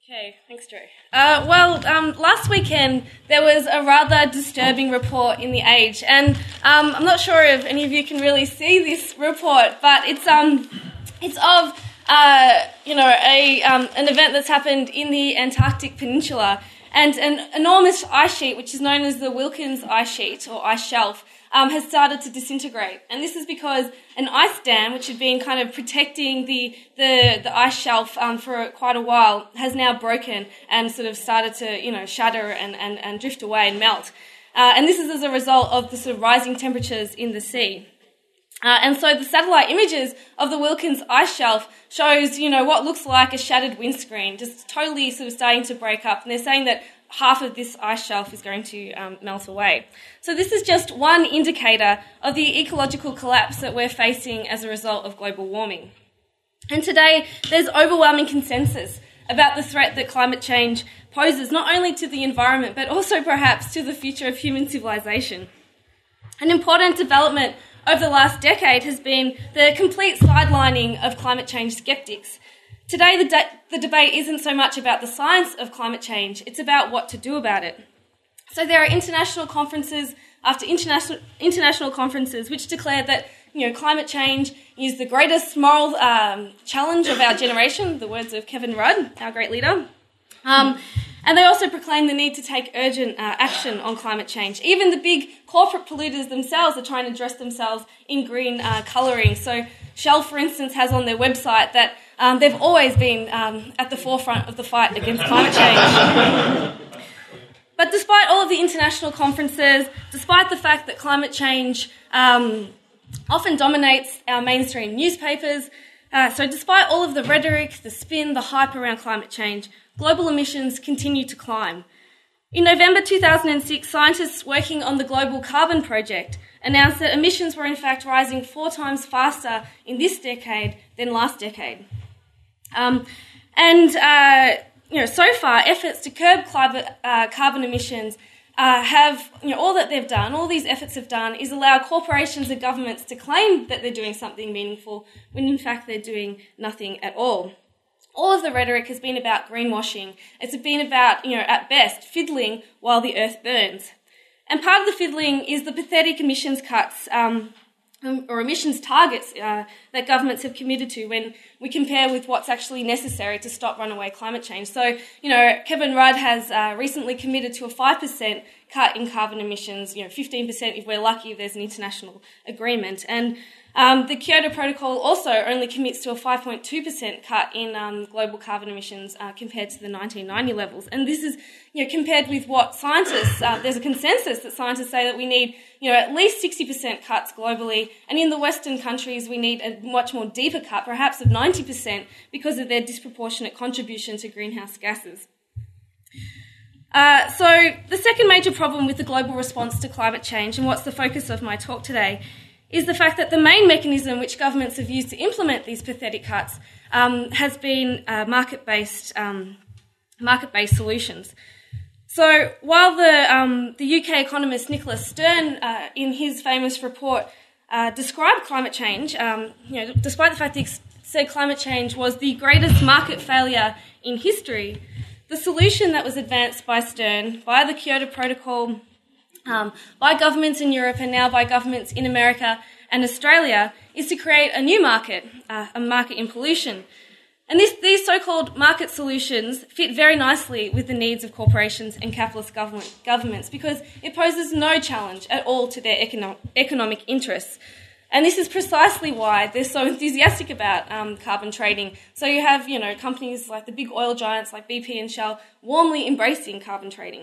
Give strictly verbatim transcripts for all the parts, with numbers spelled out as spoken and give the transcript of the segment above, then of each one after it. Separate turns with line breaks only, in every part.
Okay, thanks, Joe. Uh, well, um, last weekend there was a rather disturbing report in The Age, and um, I'm not sure if any of you can really see this report, but it's um, it's of uh, you know a um, an event that's happened in the Antarctic Peninsula, and an enormous ice sheet, which is known as the Wilkins ice sheet or ice shelf, Um, has started to disintegrate. And this is because an ice dam, which had been kind of protecting the the, the ice shelf um, for quite a while, has now broken and sort of started to, you know, shatter and, and, and drift away and melt. Uh, and this is as a result of the sort of rising temperatures in the sea. Uh, and so the satellite images of the Wilkins ice shelf shows, you know, what looks like a shattered windscreen, just totally sort of starting to break up. And they're saying that half of this ice shelf is going to um, melt away. So this is just one indicator of the ecological collapse that we're facing as a result of global warming. And today, there's overwhelming consensus about the threat that climate change poses, not only to the environment, but also perhaps to the future of human civilization. An important development over the last decade has been the complete sidelining of climate change skeptics. Today, the, de- the debate isn't so much about the science of climate change, it's about what to do about it. So there are international conferences after international international conferences which declare that, you know, climate change is the greatest moral um, challenge of our generation, the words of Kevin Rudd, our great leader. Um, and they also proclaim the need to take urgent uh, action on climate change. Even the big corporate polluters themselves are trying to dress themselves in green uh, colouring. So Shell, for instance, has on their website that um, they've always been um, at the forefront of the fight against climate change. But despite all of the international conferences, despite the fact that climate change um, often dominates our mainstream newspapers, uh, so despite all of the rhetoric, the spin, the hype around climate change, global emissions continue to climb. In November two thousand six, scientists working on the Global Carbon Project announced that emissions were in fact rising four times faster in this decade than last decade. Um, and, uh, you know, so far, efforts to curb climate, uh, carbon emissions uh, have, you know, all that they've done, all these efforts have done is allow corporations and governments to claim that they're doing something meaningful when in fact they're doing nothing at all. All of the rhetoric has been about greenwashing. It's been about, you know, at best, fiddling while the earth burns. And part of the fiddling is the pathetic emissions cuts um, or emissions targets uh, that governments have committed to when we compare with what's actually necessary to stop runaway climate change. So, you know, Kevin Rudd has uh, recently committed to a five percent cut in carbon emissions, you know, fifteen percent if we're lucky if there's an international agreement. And Um, the Kyoto Protocol also only commits to a five point two percent cut in um, global carbon emissions uh, compared to the nineteen ninety levels. And this is, you know, compared with what scientists, uh, there's a consensus that scientists say that we need, you know, at least sixty percent cuts globally. And in the Western countries, we need a much more deeper cut, perhaps of ninety percent, because of their disproportionate contribution to greenhouse gases. Uh, so the second major problem with the global response to climate change, and what's the focus of my talk today, is the fact that the main mechanism which governments have used to implement these pathetic cuts um, has been uh, market-based um, market-based solutions. So while the um, the U K economist Nicholas Stern, uh, in his famous report, uh, described climate change, um, you know, despite the fact that he said climate change was the greatest market failure in history, the solution that was advanced by Stern, by the Kyoto Protocol, Um, by governments in Europe and now by governments in America and Australia, is to create a new market, uh, a market in pollution. And this, these so-called market solutions fit very nicely with the needs of corporations and capitalist government, governments because it poses no challenge at all to their econo- economic interests. And this is precisely why they're so enthusiastic about um, carbon trading. So you have, you know, companies like the big oil giants like B P and Shell warmly embracing carbon trading.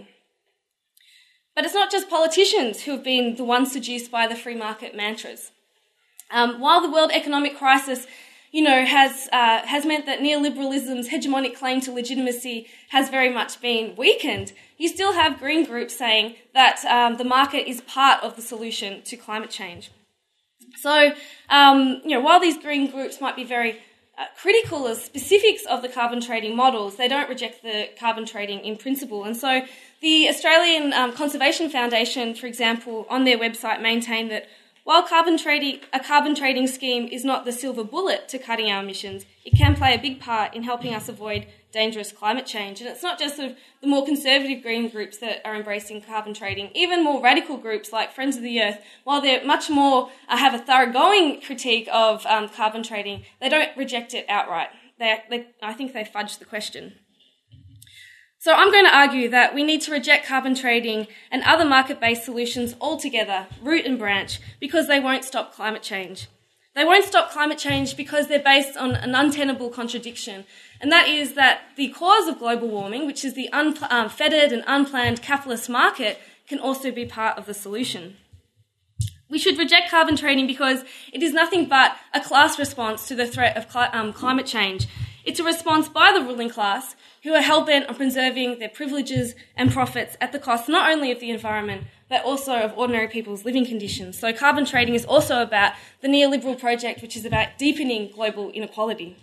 But it's not just politicians who have been the ones seduced by the free market mantras. Um, while the world economic crisis, you know, has uh, has meant that neoliberalism's hegemonic claim to legitimacy has very much been weakened, you still have green groups saying that um, the market is part of the solution to climate change. So, um, you know, while these green groups might be very uh, critical of specifics of the carbon trading models, they don't reject the carbon trading in principle. And so the Australian um, Conservation Foundation, for example, on their website maintain that while carbon trading, a carbon trading scheme is not the silver bullet to cutting our emissions, it can play a big part in helping us avoid dangerous climate change. And it's not just sort of the more conservative green groups that are embracing carbon trading. Even more radical groups like Friends of the Earth, while they're much more uh, have a thoroughgoing critique of um, carbon trading, they don't reject it outright. They, they, I think they fudge the question. So I'm going to argue that we need to reject carbon trading and other market-based solutions altogether, root and branch, because they won't stop climate change. They won't stop climate change because they're based on an untenable contradiction, and that is that the cause of global warming, which is the unfettered and unplanned capitalist market, can also be part of the solution. We should reject carbon trading because it is nothing but a class response to the threat of cli- um, climate change. It's a response by the ruling class who are hell-bent on preserving their privileges and profits at the cost not only of the environment, but also of ordinary people's living conditions. So carbon trading is also about the neoliberal project, which is about deepening global inequality.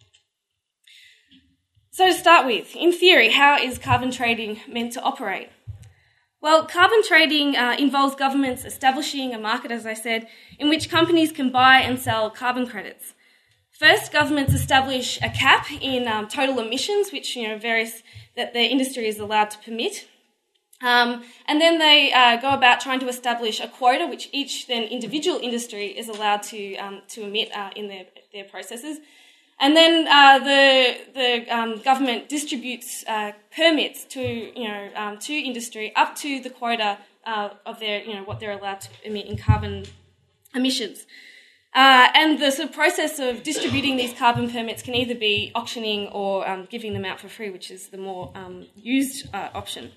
So to start with, in theory, how is carbon trading meant to operate? Well, carbon trading uh, involves governments establishing a market, as I said, in which companies can buy and sell carbon credits. First, governments establish a cap in um, total emissions, which you know various that the industry is allowed to permit, um, and then they uh, go about trying to establish a quota, which each then individual industry is allowed to um, to emit uh, in their their processes, and then uh, the the um, government distributes uh, permits to you know um, to industry up to the quota uh, of their you know what they're allowed to emit in carbon emissions. Uh, and the sort of process of distributing these carbon permits can either be auctioning or um, giving them out for free, which is the more um, used uh, option.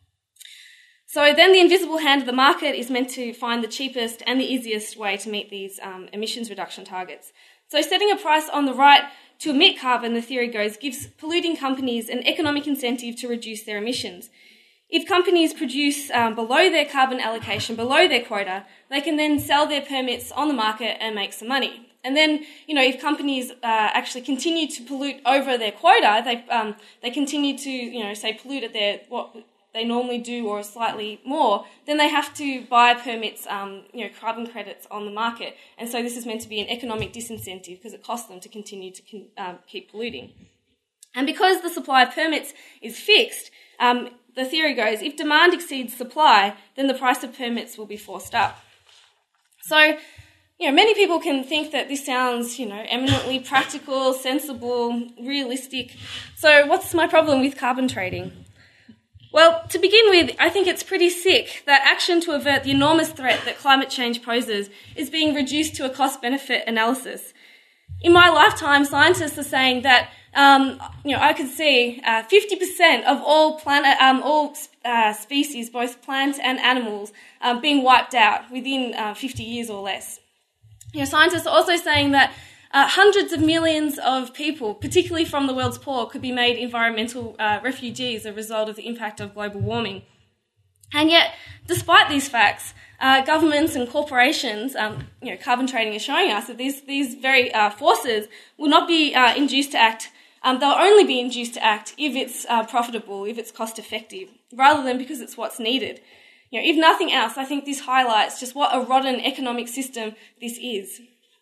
So then the invisible hand of the market is meant to find the cheapest and the easiest way to meet these um, emissions reduction targets. So setting a price on the right to emit carbon, the theory goes, gives polluting companies an economic incentive to reduce their emissions. If companies produce um, below their carbon allocation, below their quota, they can then sell their permits on the market and make some money. And then, you know, if companies uh, actually continue to pollute over their quota, they um, they continue to, you know, say pollute at their what they normally do or slightly more, then they have to buy permits, um, you know, carbon credits on the market. And so this is meant to be an economic disincentive because it costs them to continue to con- um, keep polluting. And because the supply of permits is fixed, um, the theory goes, if demand exceeds supply, then the price of permits will be forced up. So, you know, many people can think that this sounds, you know, eminently practical, sensible, realistic. So what's my problem with carbon trading? Well, to begin with, I think it's pretty sick that action to avert the enormous threat that climate change poses is being reduced to a cost-benefit analysis. In my lifetime, scientists are saying that Um, you know, I could see uh, fifty percent of all planet, um, all uh, species, both plants and animals, um, being wiped out within uh, fifty years or less. You know, scientists are also saying that uh, hundreds of millions of people, particularly from the world's poor, could be made environmental uh, refugees as a result of the impact of global warming. And yet, despite these facts, uh, governments and corporations, um, you know, carbon trading is showing us that these these very uh, forces will not be uh, induced to act. Um, they'll only be induced to act if it's uh, profitable, if it's cost effective, rather than because it's what's needed. You know, if nothing else, I think this highlights just what a rotten economic system this is.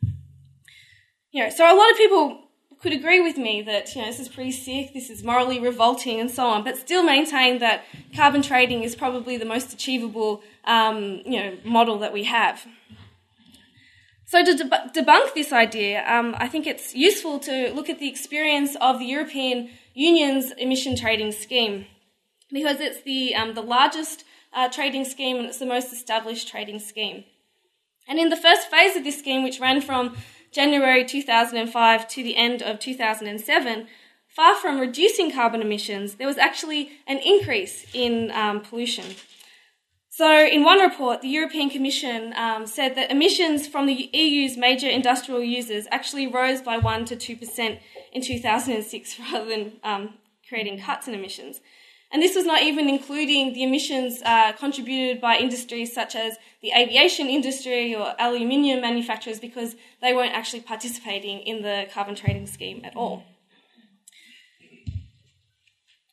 You know, so a lot of people could agree with me that, you know, this is pretty sick, this is morally revolting and so on, but still maintain that carbon trading is probably the most achievable, um, you know, model that we have. So to deb- debunk this idea, um, I think it's useful to look at the experience of the European Union's emission trading scheme, because it's the um, the largest uh, trading scheme and it's the most established trading scheme. And in the first phase of this scheme, which ran from January two thousand five to the end of two thousand seven, far from reducing carbon emissions, there was actually an increase in um, pollution. So in one report, the European Commission um, said that emissions from the E U's major industrial users actually rose by one to two percent in two thousand six rather than um, creating cuts in emissions. And this was not even including the emissions uh, contributed by industries such as the aviation industry or aluminium manufacturers, because they weren't actually participating in the carbon trading scheme at all.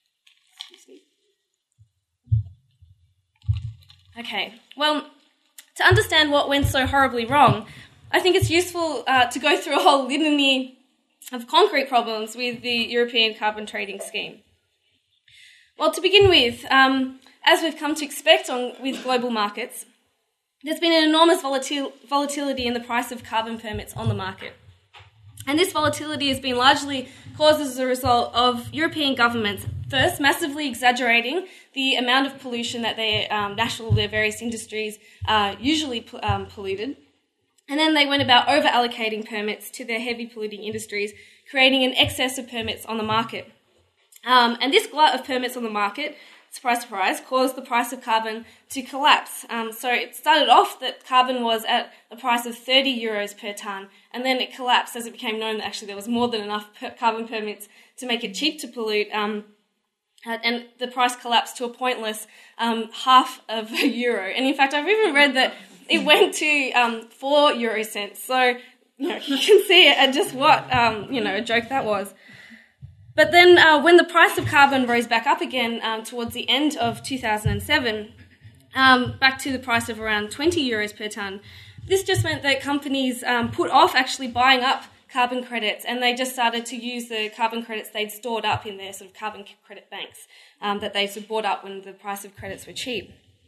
Okay, well, To understand what went so horribly wrong, I think it's useful uh, to go through a whole litany of concrete problems with the European carbon trading scheme. Well, to begin with, um, as we've come to expect on, with global markets, there's been an enormous volatil- volatility in the price of carbon permits on the market. And this volatility has been largely caused as a result of European governments first massively exaggerating the amount of pollution that their um, national, their various industries uh, usually um, polluted. And then they went about over-allocating permits to their heavy polluting industries, creating an excess of permits on the market. Um, and this glut of permits on the market, surprise, surprise, caused the price of carbon to collapse. Um, so it started off that carbon was at the price of thirty euros per tonne, and then it collapsed as it became known that actually there was more than enough per- carbon permits to make it cheap to pollute, um, and the price collapsed to a pointless um, half of a euro. And in fact, I've even read that it went to um, four euro cents. So you know, you can see it, just what um, you know a joke that was. But then uh, when the price of carbon rose back up again um, towards the end of two thousand seven, um, back to the price of around twenty euros per tonne, this just meant that companies um, put off actually buying up carbon credits, and they just started to use the carbon credits they'd stored up in their sort of carbon credit banks um, that they sort of bought up when the price of credits were cheap.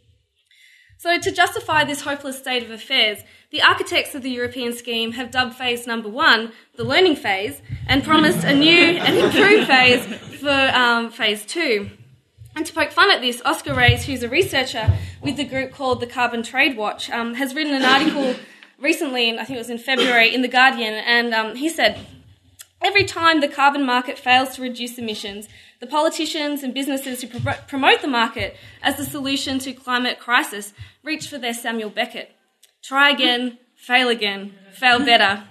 So to justify this hopeless state of affairs, the architects of the European scheme have dubbed phase number one the learning phase and promised a new and improved phase for um, phase two. And to poke fun at this, Oscar Reyes, who's a researcher with the group called the Carbon Trade Watch, um, has written an article recently, and I think it was in February, in The Guardian, and um, he said, every time the carbon market fails to reduce emissions, the politicians and businesses who pro- promote the market as the solution to climate crisis reach for their Samuel Beckett. Try again, fail again, fail better.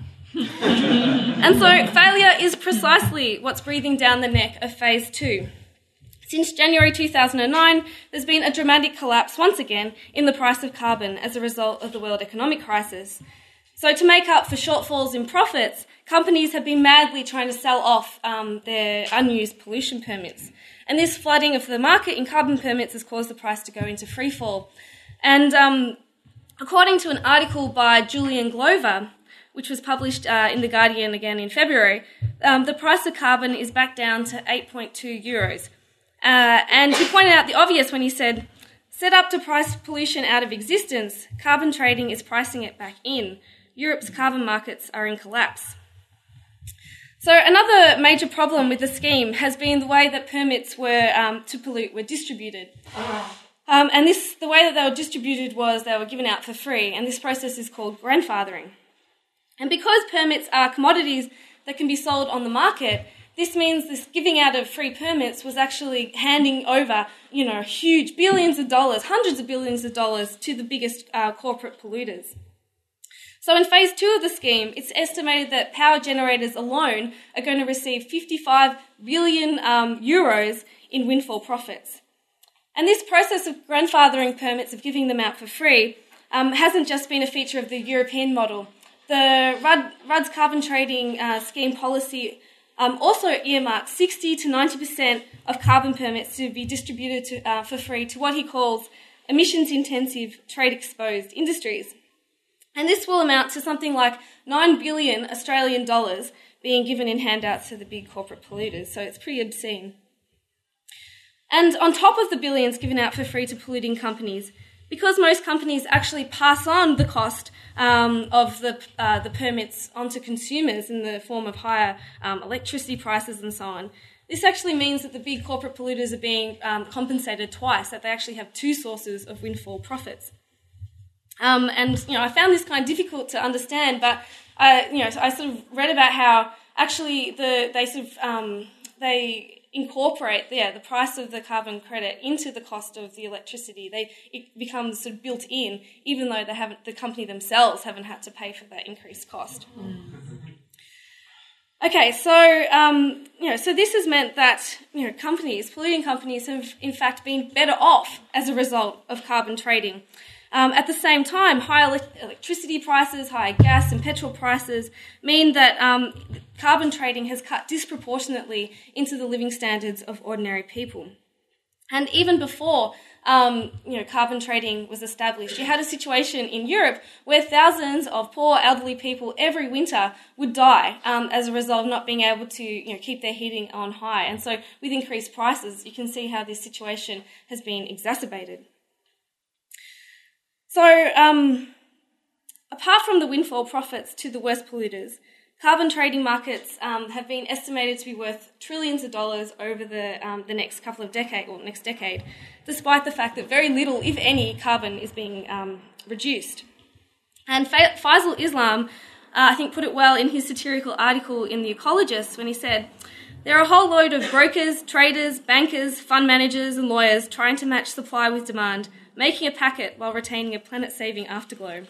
And so failure is precisely what's breathing down the neck of phase two. Since January two thousand nine, there's been a dramatic collapse once again in the price of carbon as a result of the world economic crisis. So to make up for shortfalls in profits, companies have been madly trying to sell off um, their unused pollution permits. And this flooding of the market in carbon permits has caused the price to go into freefall. And um, according to an article by Julian Glover, which was published uh, in The Guardian again in February, um, the price of carbon is back down to eight point two euros. Uh, and he pointed out the obvious when he said, set up to price pollution out of existence, carbon trading is pricing it back in. Europe's carbon markets are in collapse. So another major problem with the scheme has been the way that permits were um, to pollute were distributed. Um, and this, the way that they were distributed was they were given out for free, and this process is called grandfathering. And because permits are commodities that can be sold on the market, this means this giving out of free permits was actually handing over, you know, huge billions of dollars, hundreds of billions of dollars to the biggest uh, corporate polluters. So in phase two of the scheme, it's estimated that power generators alone are going to receive fifty-five billion um, euros in windfall profits. And this process of grandfathering permits, of giving them out for free, um, hasn't just been a feature of the European model. The Rudd, Rudd's carbon trading uh, scheme policy um, also earmarks sixty to ninety percent of carbon permits to be distributed to, uh, for free to what he calls emissions-intensive, trade-exposed industries. And this will amount to something like nine billion Australian dollars being given in handouts to the big corporate polluters, so it's pretty obscene. And on top of the billions given out for free to polluting companies, because most companies actually pass on the cost um, of the uh, the permits onto consumers in the form of higher um, electricity prices and so on, this actually means that the big corporate polluters are being um, compensated twice, that they actually have two sources of windfall profits. Um, and, you know, I found this kind of difficult to understand, but, uh, you know, I sort of read about how actually the they sort of, um, they incorporate, yeah, the price of the carbon credit into the cost of the electricity. They, it becomes sort of built in, even though they haven't, the company themselves haven't had to pay for that increased cost. Mm. Okay, so, um, you know, so this has meant that, you know, companies, polluting companies have in fact been better off as a result of carbon trading. Um, at the same time, high ele- electricity prices, high gas and petrol prices mean that um, carbon trading has cut disproportionately into the living standards of ordinary people. And even before um, you know, carbon trading was established, you had a situation in Europe where thousands of poor elderly people every winter would die um, as a result of not being able to you know, keep their heating on high. And so with increased prices, you can see how this situation has been exacerbated. So um, apart from the windfall profits to the worst polluters, carbon trading markets um, have been estimated to be worth trillions of dollars over the um, the next couple of decade or next decade, despite the fact that very little, if any, carbon is being um, reduced. And Fa- Faisal Islam, uh, I think, put it well in his satirical article in The Ecologist when he said, "There are a whole load of brokers, traders, bankers, fund managers and lawyers trying to match supply with demand, making a packet while retaining a planet-saving afterglow."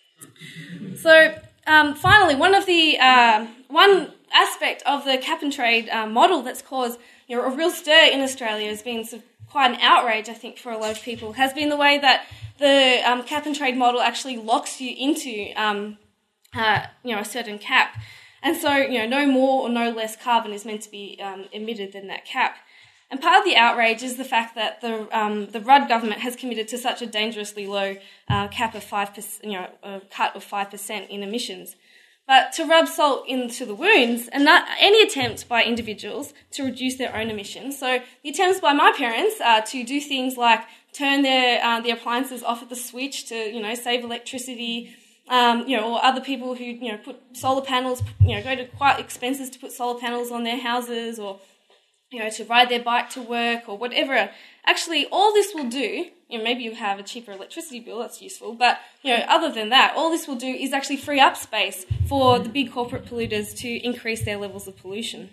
So, um, finally, one of the uh, one aspect of the cap and trade uh, model that's caused you know, a real stir in Australia has been sort of quite an outrage, I think, for a lot of people, has been the way that the um, cap and trade model actually locks you into um, uh, you know a certain cap, and so you know no more or no less carbon is meant to be um, emitted than that cap. And part of the outrage is the fact that the um, the Rudd government has committed to such a dangerously low uh, cap of five percent, you know, a cut of five percent in emissions. But to rub salt into the wounds, and not any attempt by individuals to reduce their own emissions. So the attempts by my parents uh, to do things like turn their uh, the appliances off at the switch to you know save electricity, um, you know, or other people who you know put solar panels, you know, go to quite expenses to put solar panels on their houses, or you know, to ride their bike to work or whatever. Actually, all this will do, you know, maybe you have a cheaper electricity bill, that's useful, but, you know, other than that, all this will do is actually free up space for the big corporate polluters to increase their levels of pollution.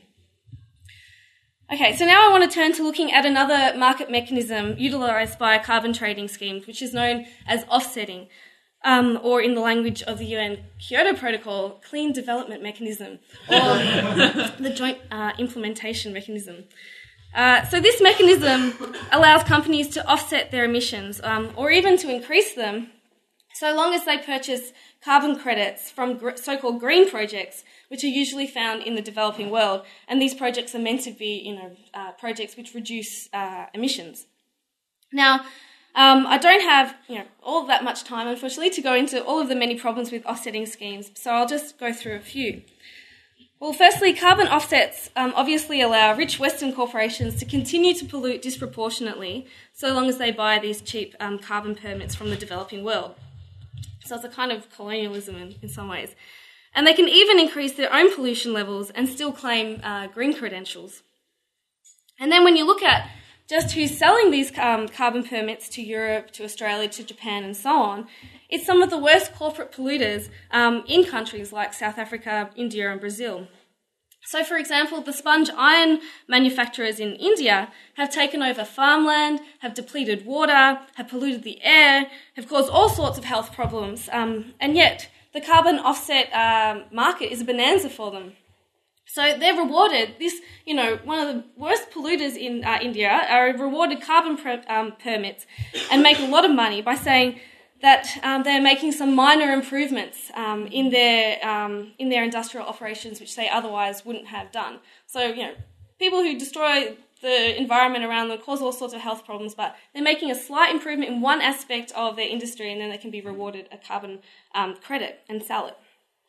Okay, so now I want to turn to looking at another market mechanism utilised by carbon trading schemes, which is known as offsetting. Um, or in the language of the U N Kyoto Protocol, Clean Development Mechanism, or the Joint uh, Implementation Mechanism. Uh, so this mechanism allows companies to offset their emissions, um, or even to increase them, so long as they purchase carbon credits from gr- so-called green projects, which are usually found in the developing world. And these projects are meant to be, you know, uh, projects which reduce uh, emissions. Now, Um, I don't have you know, all that much time, unfortunately, to go into all of the many problems with offsetting schemes, so I'll just go through a few. Well, firstly, carbon offsets um, obviously allow rich Western corporations to continue to pollute disproportionately so long as they buy these cheap um, carbon permits from the developing world. So it's a kind of colonialism in, in some ways. And they can even increase their own pollution levels and still claim uh, green credentials. And then when you look at just who's selling these um, carbon permits to Europe, to Australia, to Japan, and so on, it's some of the worst corporate polluters um, in countries like South Africa, India, and Brazil. So, for example, the sponge iron manufacturers in India have taken over farmland, have depleted water, have polluted the air, have caused all sorts of health problems, um, and yet the carbon offset um, market is a bonanza for them. So they're rewarded, this, you know, one of the worst polluters in uh, India are rewarded carbon per, um, permits and make a lot of money by saying that um, they're making some minor improvements um, in their um, in their industrial operations which they otherwise wouldn't have done. So, you know, people who destroy the environment around them cause all sorts of health problems, but they're making a slight improvement in one aspect of their industry and then they can be rewarded a carbon um, credit and sell it.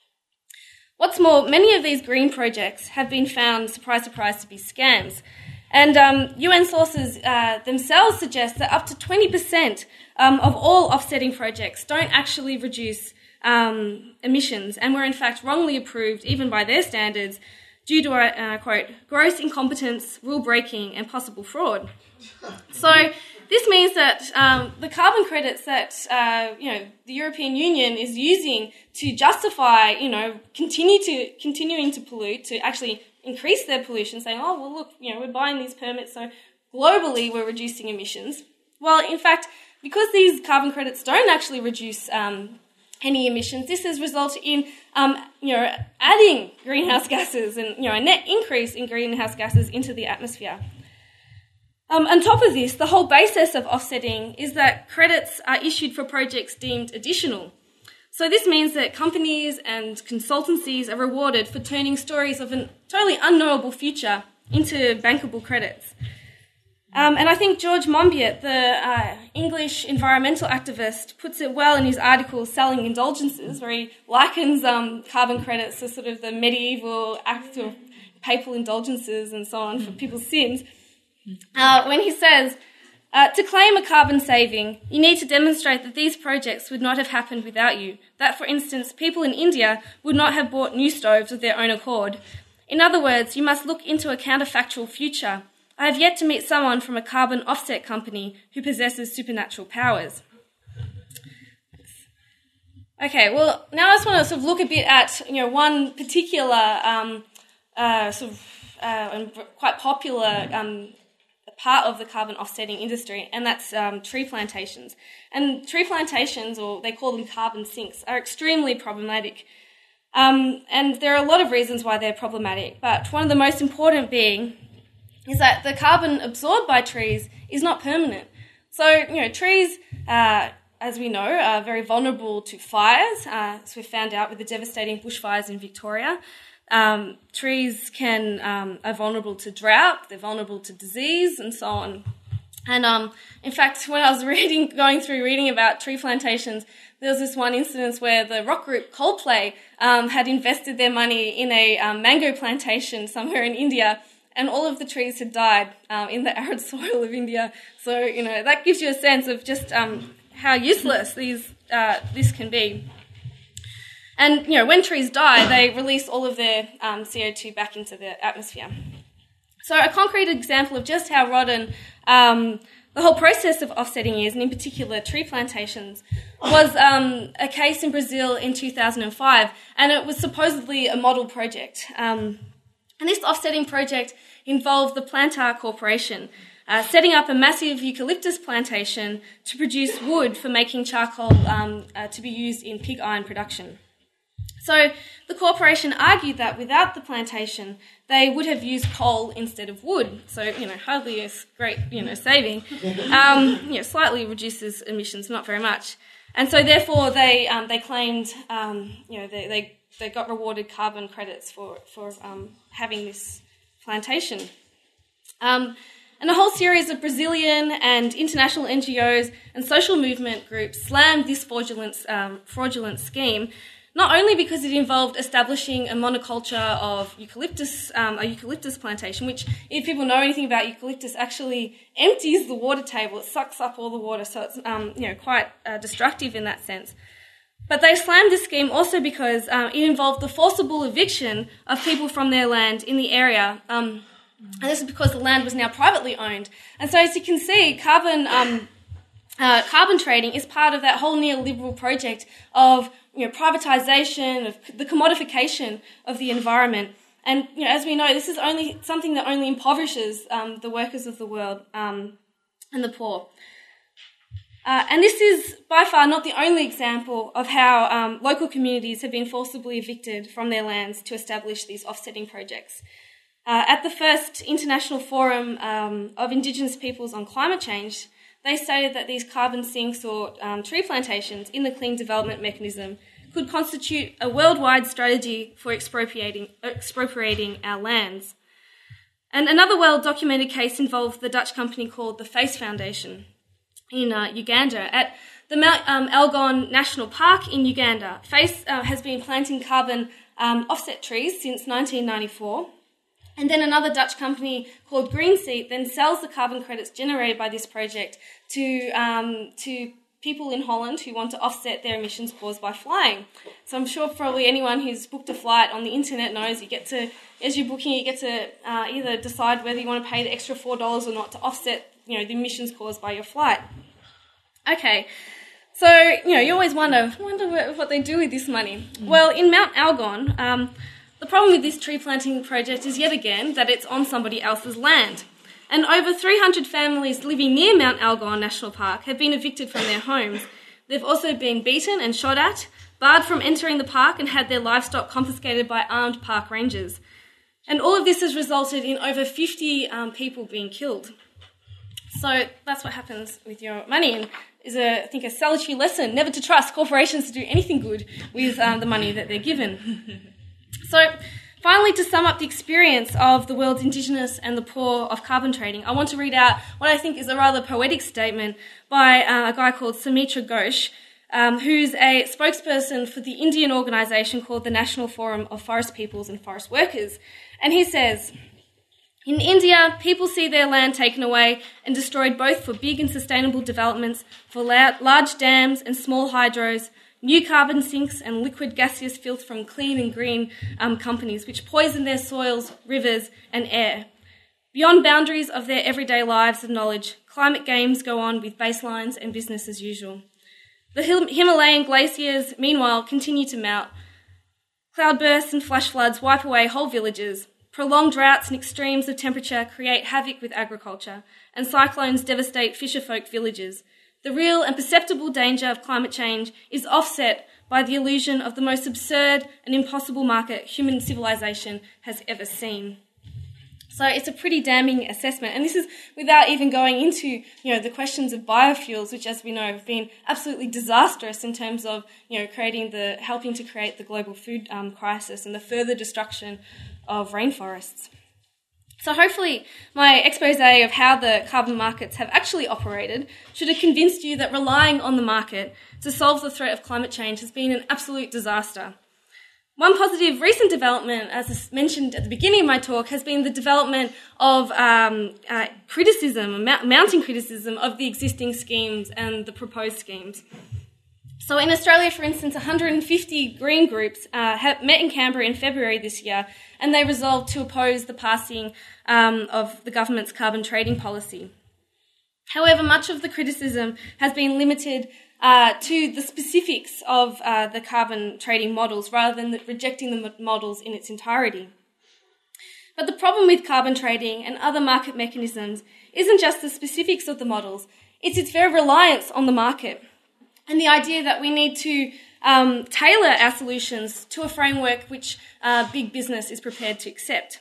What's more, many of these green projects have been found, surprise, surprise, to be scams. And um, U N sources uh, themselves suggest that up to twenty percent um, of all offsetting projects don't actually reduce um, emissions and were in fact wrongly approved, even by their standards, due to, uh, quote, gross incompetence, rule breaking and possible fraud. So this means that um, the carbon credits that uh, you know the European Union is using to justify you know continue to continuing to pollute, to actually increase their pollution, saying, oh well look, you know we're buying these permits, so globally we're reducing emissions. Well, in fact, because these carbon credits don't actually reduce um, any emissions, this has resulted in um, you know adding greenhouse gases and you know a net increase in greenhouse gases into the atmosphere. Um, on top of this, the whole basis of offsetting is that credits are issued for projects deemed additional. So this means that companies and consultancies are rewarded for turning stories of a totally unknowable future into bankable credits. Um, and I think George Monbiot, the uh, English environmental activist, puts it well in his article Selling Indulgences, where he likens um, carbon credits to sort of the medieval act of papal indulgences and so on for people's sins, uh, when he says, uh, to claim a carbon saving, you need to demonstrate that these projects would not have happened without you. That, for instance, people in India would not have bought new stoves of their own accord. In other words, you must look into a counterfactual future. I have yet to meet someone from a carbon offset company who possesses supernatural powers. Okay, well, now I just want to sort of look a bit at, you know, one particular um, uh, sort of uh, and quite popular um, part of the carbon offsetting industry, and that's um, tree plantations. And tree plantations, or they call them carbon sinks, are extremely problematic. Um, and there are a lot of reasons why they're problematic, but one of the most important being is that the carbon absorbed by trees is not permanent. So, you know, trees, uh, as we know, are very vulnerable to fires, uh, as we've found out with the devastating bushfires in Victoria. Um, trees can um, are vulnerable to drought, they're vulnerable to disease, and so on. And um, in fact, when I was reading, going through reading about tree plantations, there was this one instance where the rock group Coldplay um, had invested their money in a um, mango plantation somewhere in India, and all of the trees had died um, in the arid soil of India. So, you know, that gives you a sense of just um, how useless these uh, this can be. And, you know, when trees die, they release all of their um, C O two back into the atmosphere. So a concrete example of just how rotten um, the whole process of offsetting is, and in particular tree plantations, was um, a case in Brazil in two thousand five, and it was supposedly a model project. Um, and this offsetting project involved the Plantar Corporation uh, setting up a massive eucalyptus plantation to produce wood for making charcoal um, uh, to be used in pig iron production. So the corporation argued that without the plantation, they would have used coal instead of wood. So, you know, hardly a great, you know, saving. Um, you know, slightly reduces emissions, not very much. And so therefore they um, they claimed, um, you know, they, they they got rewarded carbon credits for, for um, having this plantation. Um, and a whole series of Brazilian and international N G Os and social movement groups slammed this fraudulent, um, fraudulent scheme, not only because it involved establishing a monoculture of eucalyptus, um, a eucalyptus plantation, which, if people know anything about eucalyptus, actually empties the water table. It sucks up all the water, so it's um, you know quite uh, destructive in that sense. But they slammed this scheme also because um, it involved the forcible eviction of people from their land in the area, um, and this is because the land was now privately owned. And so, as you can see, carbon um, uh, carbon trading is part of that whole neoliberal project of you know, privatisation, of the commodification of the environment. And, you know, as we know, this is only something that only impoverishes um, the workers of the world um, and the poor. Uh, and this is by far not the only example of how um, local communities have been forcibly evicted from their lands to establish these offsetting projects. Uh, at the first International Forum um, of Indigenous Peoples on Climate Change, they stated that these carbon sinks or um, tree plantations in the Clean Development Mechanism could constitute a worldwide strategy for expropriating, expropriating our lands. And another well-documented case involved the Dutch company called the FACE Foundation in uh, Uganda. At the Mount um, Elgon National Park in Uganda, FACE uh, has been planting carbon um, offset trees since nineteen ninety-four. And then another Dutch company called Greenseat then sells the carbon credits generated by this project to um, to people in Holland who want to offset their emissions caused by flying. So I'm sure probably anyone who's booked a flight on the internet knows you get to, as you're booking, you get to uh, either decide whether you want to pay the extra four dollars or not to offset, you know, the emissions caused by your flight. Okay, so, you know, you always wonder, wonder what they do with this money. Mm. Well, in Mount Elgon, um, the problem with this tree planting project is yet again that it's on somebody else's land. And over three hundred families living near Mount Elgon National Park have been evicted from their homes. They've also been beaten and shot at, barred from entering the park, and had their livestock confiscated by armed park rangers. And all of this has resulted in over fifty um, people being killed. So that's what happens with your money, and is, a, I think, a salutary lesson, never to trust corporations to do anything good with um, the money that they're given. So finally, to sum up the experience of the world's Indigenous and the poor of carbon trading, I want to read out what I think is a rather poetic statement by uh, a guy called Sumitra Ghosh, um, who's a spokesperson for the Indian organisation called the National Forum of Forest Peoples and Forest Workers. And he says, "In India, people see their land taken away and destroyed both for big and sustainable developments, for la- large dams and small hydros, new carbon sinks and liquid gaseous filth from clean and green um, companies which poison their soils, rivers and air. Beyond boundaries of their everyday lives and knowledge, climate games go on with baselines and business as usual. The Him- Himalayan glaciers, meanwhile, continue to melt. Cloudbursts and flash floods wipe away whole villages. Prolonged droughts and extremes of temperature create havoc with agriculture, and cyclones devastate fisherfolk villages. The real and perceptible danger of climate change is offset by the illusion of the most absurd and impossible market human civilization has ever seen." So it's a pretty damning assessment, and this is without even going into, you know, the questions of biofuels, which, as we know, have been absolutely disastrous in terms of, you know, creating the helping to create the global food um, crisis and the further destruction of rainforests. So hopefully my expose of how the carbon markets have actually operated should have convinced you that relying on the market to solve the threat of climate change has been an absolute disaster. One positive recent development, as mentioned at the beginning of my talk, has been the development of um, uh, criticism, mounting criticism of the existing schemes and the proposed schemes. So in Australia, for instance, one hundred fifty green groups uh, have met in Canberra in February this year, and they resolved to oppose the passing um, of the government's carbon trading policy. However, much of the criticism has been limited uh, to the specifics of uh, the carbon trading models rather than the, rejecting the models in its entirety. But the problem with carbon trading and other market mechanisms isn't just the specifics of the models, it's its very reliance on the market. And the idea that we need to um, tailor our solutions to a framework which uh, big business is prepared to accept.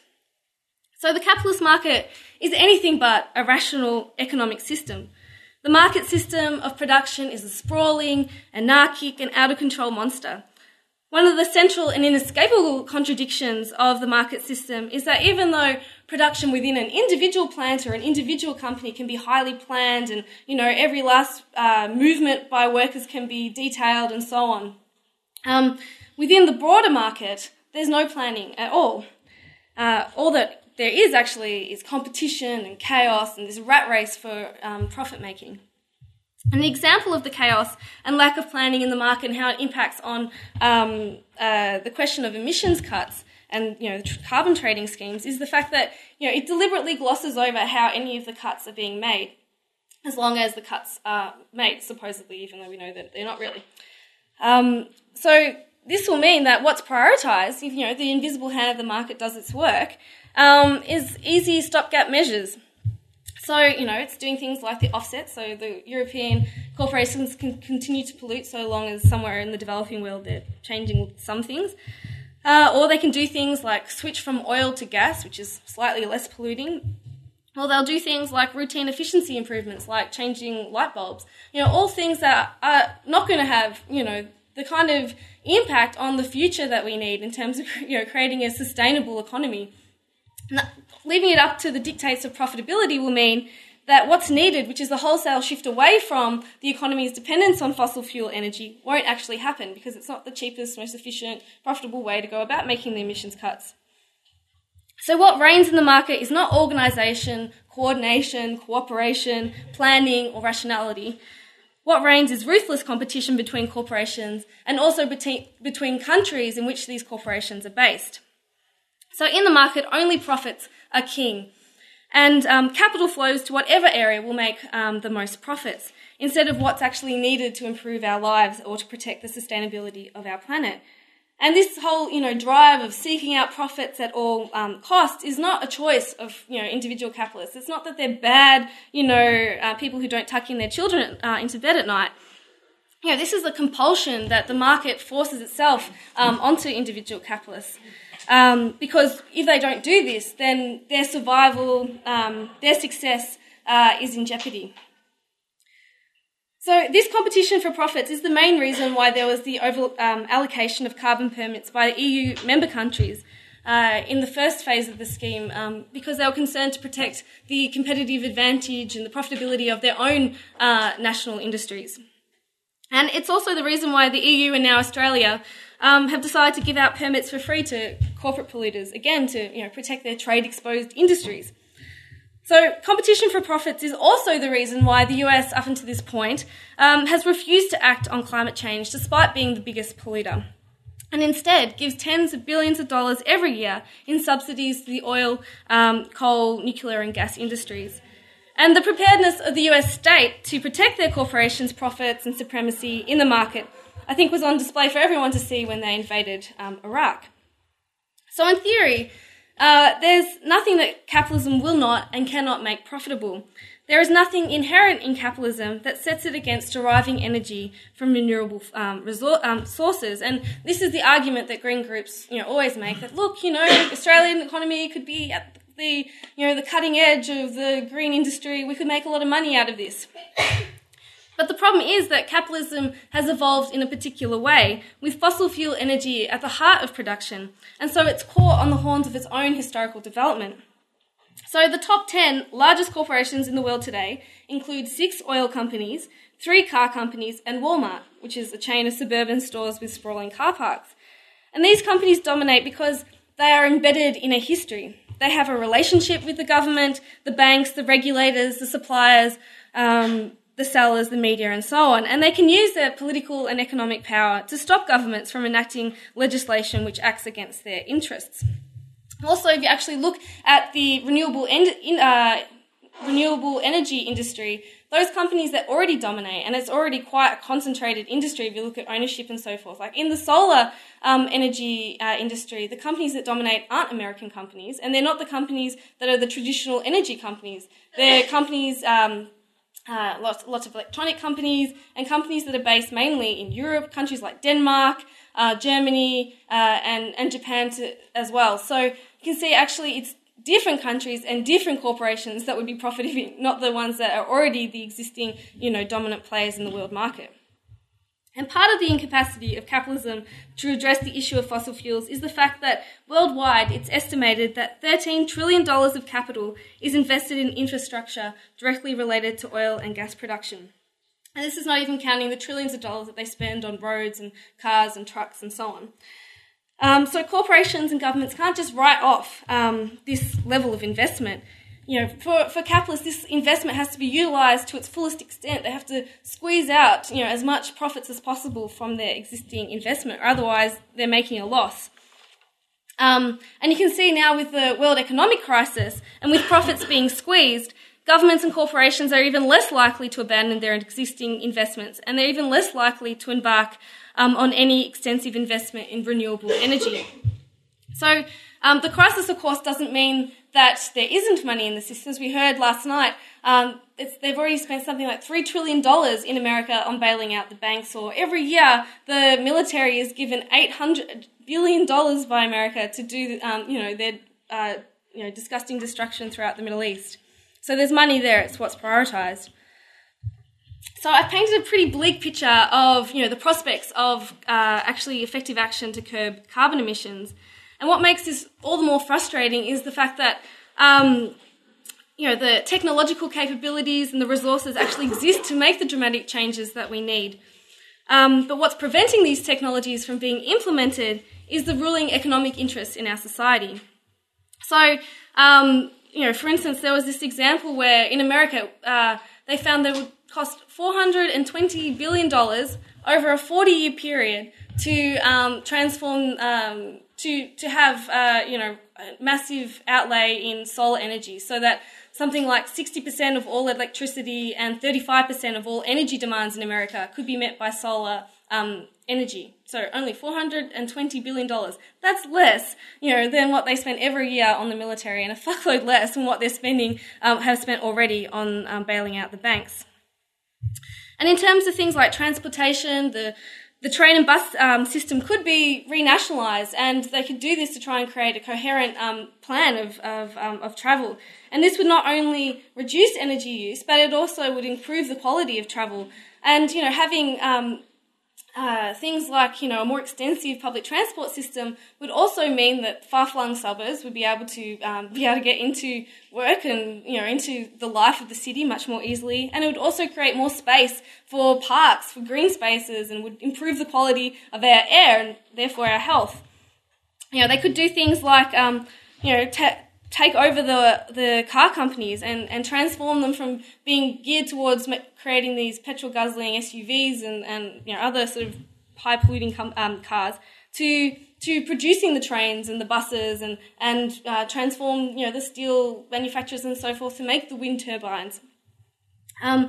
So the capitalist market is anything but a rational economic system. The market system of production is a sprawling, anarchic and out-of-control monster. One of the central and inescapable contradictions of the market system is that even though production within an individual plant or an individual company can be highly planned and, you know, every last uh, movement by workers can be detailed and so on, um, within the broader market, there's no planning at all. Uh, all that there is actually is competition and chaos and this rat race for um, profit making. An example of the chaos and lack of planning in the market and how it impacts on um, uh, the question of emissions cuts and, you know, carbon trading schemes is the fact that, you know, it deliberately glosses over how any of the cuts are being made, as long as the cuts are made, supposedly, even though we know that they're not really. Um, so this will mean that what's prioritised, if, you know, the invisible hand of the market does its work, um, is easy stopgap measures. So, you know, it's doing things like the offset, so the European corporations can continue to pollute so long as somewhere in the developing world they're changing some things. Uh, or they can do things like switch from oil to gas, which is slightly less polluting. Or they'll do things like routine efficiency improvements, like changing light bulbs. You know, all things that are not going to have, you know, the kind of impact on the future that we need in terms of, you know, creating a sustainable economy. Now, leaving it up to the dictates of profitability will mean that what's needed, which is the wholesale shift away from the economy's dependence on fossil fuel energy, won't actually happen because it's not the cheapest, most efficient, profitable way to go about making the emissions cuts. So what reigns in the market is not organisation, coordination, cooperation, planning or rationality. What reigns is ruthless competition between corporations and also between, between countries in which these corporations are based. So in the market, only profits are king, and um, capital flows to whatever area will make um, the most profits, instead of what's actually needed to improve our lives or to protect the sustainability of our planet. And this whole, you know, drive of seeking out profits at all um, costs is not a choice of, you know, individual capitalists. It's not that they're bad, you know, uh, people who don't tuck in their children uh, into bed at night. You know, this is a compulsion that the market forces itself um, onto individual capitalists. Um, because if they don't do this, then their survival, um, their success uh, is in jeopardy. So this competition for profits is the main reason why there was the over um, allocation of carbon permits by E U member countries uh, in the first phase of the scheme um, because they were concerned to protect the competitive advantage and the profitability of their own uh, national industries. And it's also the reason why the E U and now Australia um, have decided to give out permits for free to corporate polluters, again, to you know protect their trade-exposed industries. So competition for profits is also the reason why the U S, up until this point, um, has refused to act on climate change despite being the biggest polluter, and instead gives tens of billions of dollars every year in subsidies to the oil, um, coal, nuclear and gas industries. And the preparedness of the U S state to protect their corporations' profits and supremacy in the market, I think, was on display for everyone to see when they invaded um, Iraq. So in theory, uh, there's nothing that capitalism will not and cannot make profitable. There is nothing inherent in capitalism that sets it against deriving energy from renewable um, resor- um, sources. And this is the argument that green groups you know, always make, that, look, you know, the Australian economy could be at the, you know, the cutting edge of the green industry. We could make a lot of money out of this. But the problem is that capitalism has evolved in a particular way, with fossil fuel energy at the heart of production, and so it's caught on the horns of its own historical development. So the top ten largest corporations in the world today include six oil companies, three car companies, and Walmart, which is a chain of suburban stores with sprawling car parks. And these companies dominate because they are embedded in a history. They have a relationship with the government, the banks, the regulators, the suppliers, um, the sellers, the media, and so on. And they can use their political and economic power to stop governments from enacting legislation which acts against their interests. Also, if you actually look at the renewable en- in, uh, renewable energy industry, those companies that already dominate, and it's already quite a concentrated industry if you look at ownership and so forth. Like in the solar um, energy uh, industry, the companies that dominate aren't American companies, and they're not the companies that are the traditional energy companies. They're companies, um, uh, lots, lots of electronic companies, and companies that are based mainly in Europe, countries like Denmark, uh, Germany, uh, and, and Japan to, as well. So you can see actually it's different countries and different corporations that would be profiting, not the ones that are already the existing, you know, dominant players in the world market. And part of the incapacity of capitalism to address the issue of fossil fuels is the fact that worldwide it's estimated that thirteen trillion dollars of capital is invested in infrastructure directly related to oil and gas production. And this is not even counting the trillions of dollars that they spend on roads and cars and trucks and so on. Um, so corporations and governments can't just write off um, this level of investment. You know, for, for capitalists, this investment has to be utilised to its fullest extent. They have to squeeze out, you know, as much profits as possible from their existing investment, or otherwise they're making a loss. Um, and you can see now with the world economic crisis and with profits being squeezed, governments and corporations are even less likely to abandon their existing investments, and they're even less likely to embark um, on any extensive investment in renewable energy. So um, the crisis, of course, doesn't mean that there isn't money in the system. As we heard last night, um, it's, they've already spent something like three trillion dollars in America on bailing out the banks, or every year the military is given eight hundred billion dollars by America to do, um, you know, their uh, you know, disgusting destruction throughout the Middle East. So there's money there, it's what's prioritised. So I painted a pretty bleak picture of, you know, the prospects of uh, actually effective action to curb carbon emissions. And what makes this all the more frustrating is the fact that, um, you know, the technological capabilities and the resources actually exist to make the dramatic changes that we need. Um, but what's preventing these technologies from being implemented is the ruling economic interests in our society. So, um, you know, for instance, there was this example where in America uh, they found that it would cost four hundred twenty billion dollars over a forty-year period to um, transform, um, to to have, uh, you know, a massive outlay in solar energy, so that something like sixty percent of all electricity and thirty-five percent of all energy demands in America could be met by solar um, energy. So only four hundred twenty billion dollars. That's less, you know, than what they spend every year on the military, and a fuckload less than what they're spending, um, have spent already on um, bailing out the banks. And in terms of things like transportation, the the train and bus um, system could be renationalised, and they could do this to try and create a coherent um, plan of of, um, of travel. And this would not only reduce energy use, but it also would improve the quality of travel. And, you know, having um, uh, things like, you know, a more extensive public transport system would also mean that far-flung suburbs would be able to um, be able to get into work and, you know, into the life of the city much more easily. And it would also create more space for parks, for green spaces, and would improve the quality of our air and therefore our health. You know, they could do things like, um, you know, ta- take over the the car companies and, and transform them from being geared towards creating these petrol guzzling S U Vs and, and you know other sort of high polluting com- um, cars to to producing the trains and the buses and and uh, transform you know the steel manufacturers and so forth to make the wind turbines. Um,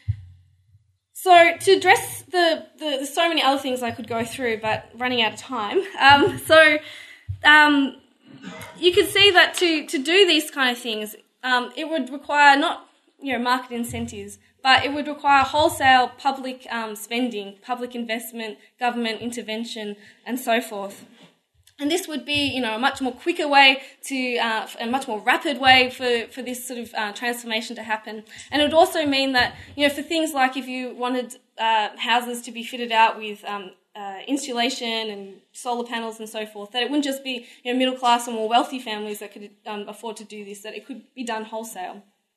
so to address the, the there's so many other things I could go through, but running out of time. Um, so. Um, You could see that to, to do these kind of things, um, it would require not you know market incentives, but it would require wholesale public um, spending, public investment, government intervention, and so forth. And this would be you know a much more quicker way to, uh, a much more rapid way for, for this sort of uh, transformation to happen. And it would also mean that you know for things like if you wanted uh, houses to be fitted out with um, Uh, insulation and solar panels and so forth, that it wouldn't just be you know middle class or more wealthy families that could um, afford to do this, that it could be done wholesale.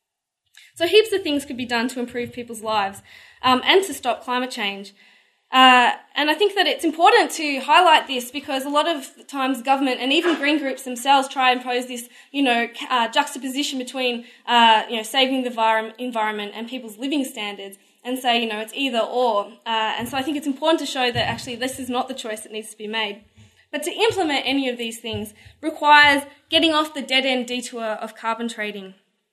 So heaps of things could be done to improve people's lives um, and to stop climate change. Uh, and I think that it's important to highlight this because a lot of times government and even green groups themselves try and pose this, you know, uh, juxtaposition between, uh, you know, saving the envir- environment and people's living standards and say, you know, it's either or. Uh, and so I think it's important to show that actually this is not the choice that needs to be made. But to implement any of these things requires getting off the dead-end detour of carbon trading.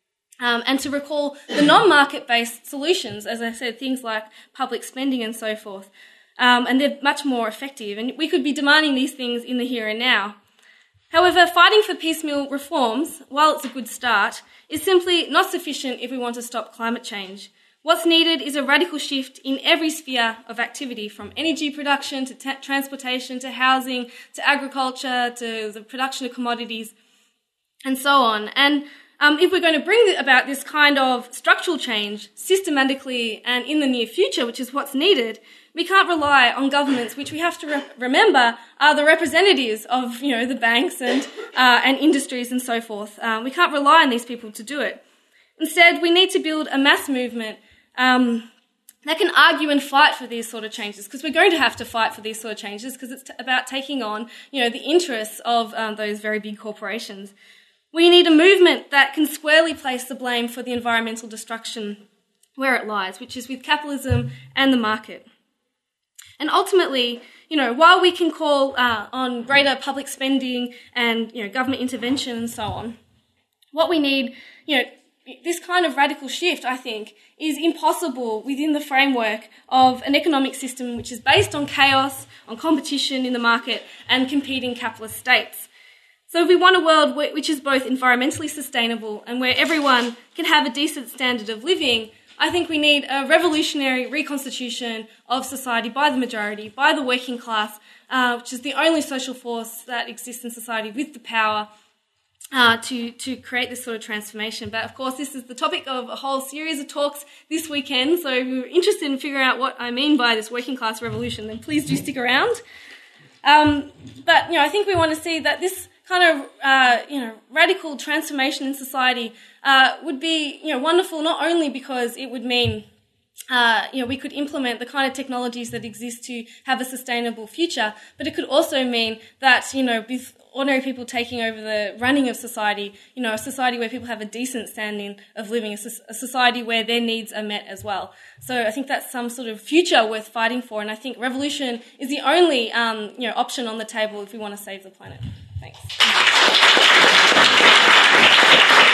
Um, and to recall the non-market-based solutions, as I said, things like public spending and so forth. Um, and they're much more effective. And we could be demanding these things in the here and now. However, fighting for piecemeal reforms, while it's a good start, is simply not sufficient if we want to stop climate change. What's needed is a radical shift in every sphere of activity, from energy production to ta- transportation to housing to agriculture to the production of commodities and so on. And um, if we're going to bring about this kind of structural change systematically and in the near future, which is what's needed, we can't rely on governments, which we have to re- remember are the representatives of, you know, the banks and uh, and industries and so forth. Um, we can't rely on these people to do it. Instead, we need to build a mass movement um, that can argue and fight for these sort of changes, because we're going to have to fight for these sort of changes because it's t- about taking on, you know, the interests of um, those very big corporations. We need a movement that can squarely place the blame for the environmental destruction where it lies, which is with capitalism and the market. And ultimately, you know, while we can call uh, on greater public spending and, you know, government intervention and so on, what we need, you know, this kind of radical shift, I think, is impossible within the framework of an economic system which is based on chaos, on competition in the market, and competing capitalist states. So if we want a world which is both environmentally sustainable and where everyone can have a decent standard of living, I think we need a revolutionary reconstitution of society by the majority, by the working class, uh, which is the only social force that exists in society with the power uh, to, to create this sort of transformation. But of course, this is the topic of a whole series of talks this weekend. So if you're interested in figuring out what I mean by this working class revolution, then please do stick around. Um, but, you know, I think we want to see that this kind of, uh, you know, radical transformation in society uh, would be, you know, wonderful, not only because it would mean, uh, you know, we could implement the kind of technologies that exist to have a sustainable future, but it could also mean that, you know, with ordinary people taking over the running of society, you know, a society where people have a decent standing of living, a, a society where their needs are met as well. So I think that's some sort of future worth fighting for, and I think revolution is the only, um, you know, option on the table if we want to save the planet. Thanks.